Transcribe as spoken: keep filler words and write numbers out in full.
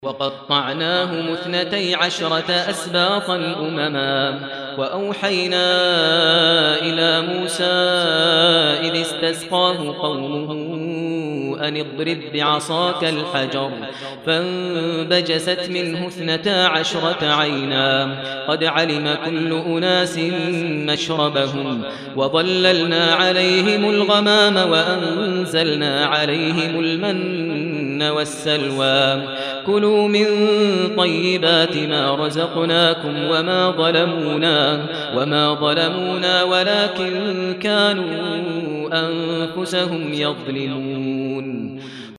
وقطعناهم اثنتي عشرة أسباطا أمما وأوحينا إلى موسى إذ استسقاه قومه أن اضرب بعصاك الحجر فانبجست منه اثنتا عشرة عينا قد علم كل أناس مشربهم وظللنا عليهم الغمام وأنزلنا عليهم المن والسلوى كلوا من طيبات ما رزقناكم وما ظلمونا وما ظلمونا ولكن كانوا أنفسهم يظلمون